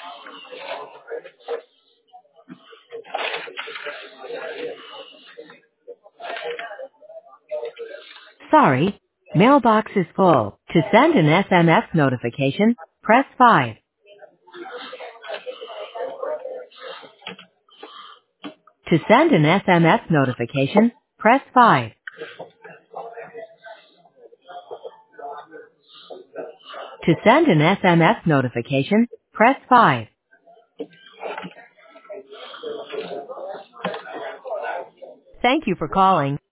Sorry, mailbox is full. To send an SMS notification, press 5. To send an SMS notification, press 5. To send an SMS notification, press 5. Thank you for calling.